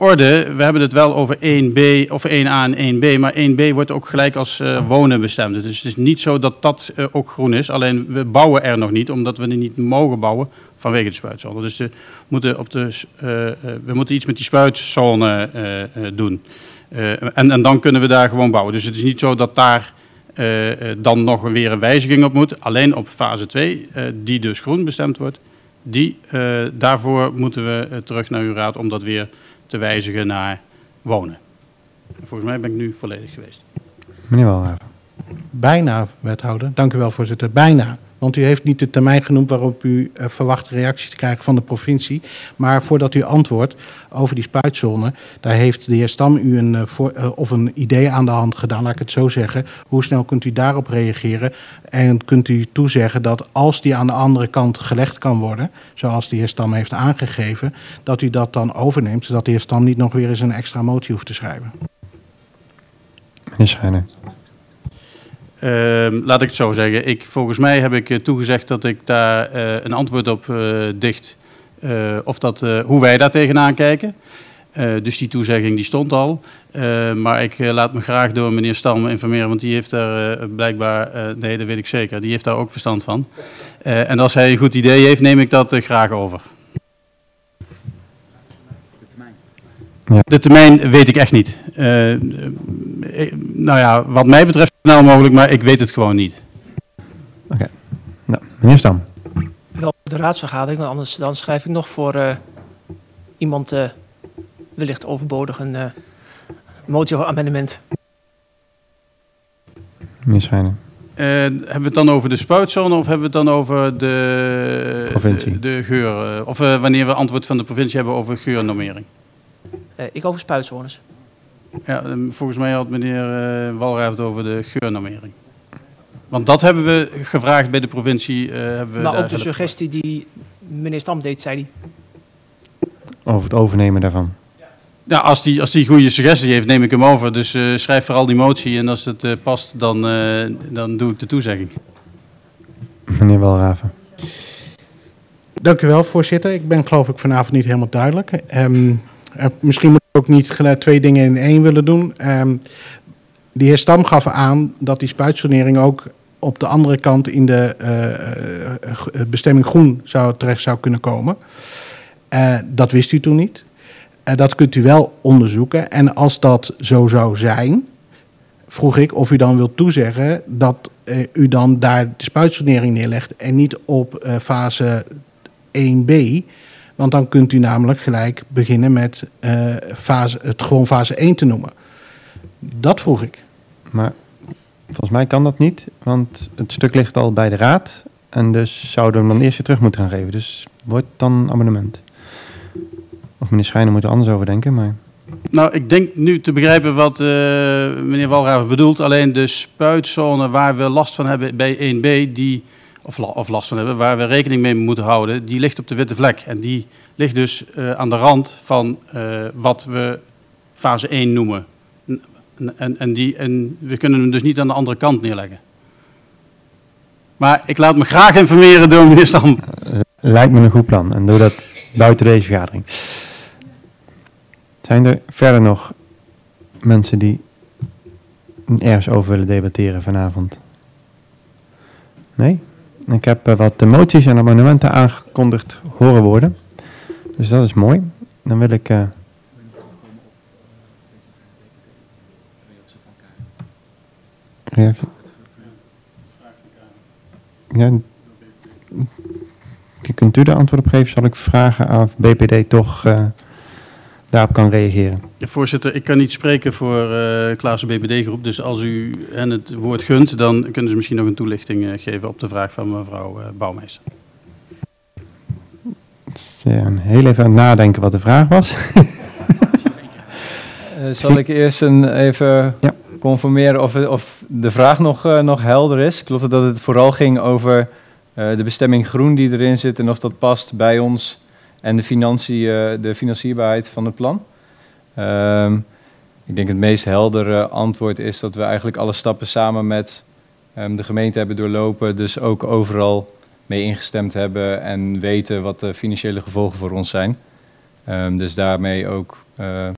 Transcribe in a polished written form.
orde, we hebben het wel over 1B of 1A en 1B, maar 1B wordt ook gelijk als wonen bestemd. Dus het is niet zo dat dat ook groen is, alleen we bouwen er nog niet, omdat we er niet mogen bouwen vanwege de spuitzone. Dus we moeten iets met die spuitzone doen. En dan kunnen we daar gewoon bouwen. Dus het is niet zo dat daar dan nog weer een wijziging op moet. Alleen op fase 2, die dus groen bestemd wordt, daarvoor moeten we terug naar uw raad om dat weer te wijzigen naar wonen. Volgens mij ben ik nu volledig geweest. Meneer Walraven. Bijna, wethouder. Dank u wel, voorzitter. Bijna. Want u heeft niet de termijn genoemd waarop u verwacht reactie te krijgen van de provincie. Maar voordat u antwoordt over die spuitzone, daar heeft de heer Stam u een idee aan de hand gedaan, laat ik het zo zeggen. Hoe snel kunt u daarop reageren? En kunt u toezeggen dat als die aan de andere kant gelegd kan worden, zoals de heer Stam heeft aangegeven, dat u dat dan overneemt, zodat de heer Stam niet nog weer eens een extra motie hoeft te schrijven? Meneer Schijner. Laat ik het zo zeggen. Volgens mij heb ik toegezegd dat ik daar een antwoord op dicht, hoe wij daar tegenaan kijken. Dus die toezegging die stond al. Maar ik laat me graag door meneer Stam informeren, want die heeft daar blijkbaar, nee dat weet ik zeker, die heeft daar ook verstand van. En als hij een goed idee heeft, neem ik dat graag over. Ja. De termijn weet ik echt niet. Nou ja, wat mij betreft zo snel mogelijk, maar ik weet het gewoon niet. Oké. Nou, meneer Stam. Wel de raadsvergadering, anders dan schrijf ik nog voor iemand wellicht overbodig een motie of amendement. Meneer Schijner. Hebben we het dan over de spuitzone of hebben we het dan over de provincie? De geur? Of wanneer we antwoord van de provincie hebben over geurnormering? Ik over spuitzones. Ja, volgens mij had meneer Walraaf het over de geurnormering. Want dat hebben we gevraagd bij de provincie. Maar ook de suggestie die meneer Stam deed, zei hij. Over het overnemen daarvan. Ja, als die goede suggestie heeft, neem ik hem over. Dus schrijf vooral die motie en als het past, dan doe ik de toezegging. Meneer Walraven. Dank u wel, voorzitter. Ik ben geloof ik vanavond niet helemaal duidelijk. Misschien moet ik ook niet twee dingen in één willen doen. De heer Stam gaf aan dat die spuitzonering ook op de andere kant in de bestemming groen terecht zou kunnen komen. Dat wist u toen niet. Dat kunt u wel onderzoeken. En als dat zo zou zijn, vroeg ik of u dan wilt toezeggen dat u dan daar de spuitzonering neerlegt en niet op fase 1B. Want dan kunt u namelijk gelijk beginnen met het gewoon fase 1 te noemen. Dat vroeg ik. Maar volgens mij kan dat niet, want het stuk ligt al bij de raad. En dus zouden we hem dan eerst weer terug moeten gaan geven. Dus wordt dan abonnement. Of meneer Schijner moet er anders over denken, maar... Nou, ik denk nu te begrijpen wat meneer Walraven bedoelt. Alleen de spuitzone waar we last van hebben bij 1B, of last van hebben, waar we rekening mee moeten houden, die ligt op de witte vlek. En die ligt dus aan de rand van wat we fase 1 noemen. En we kunnen hem dus niet aan de andere kant neerleggen. Maar ik laat me graag informeren door meneer Stam. Lijkt me een goed plan. En doe dat buiten deze vergadering. Zijn er verder nog mensen die ergens over willen debatteren vanavond? Nee? Ik heb wat moties en amendementen aangekondigd horen worden. Dus dat is mooi. Dan wil ik... reactie. Ja, kunt u daar antwoord op geven? Zal ik vragen of BPD toch daarop kan reageren? Ja, voorzitter, ik kan niet spreken voor Klaassen BPD-groep. Dus als u hen het woord gunt, dan kunnen ze misschien nog een toelichting geven op de vraag van mevrouw Bouwmeester. Heel even aan het nadenken wat de vraag was. Zal ik eerst even conformeren of de vraag nog helder is? Klopt het dat het vooral ging over de bestemming groen die erin zit en of dat past bij ons en de financierbaarheid van het plan? Ik denk het meest heldere antwoord is dat we eigenlijk alle stappen samen met de gemeente hebben doorlopen, dus ook overal mee ingestemd hebben en weten wat de financiële gevolgen voor ons zijn. Dus daarmee ook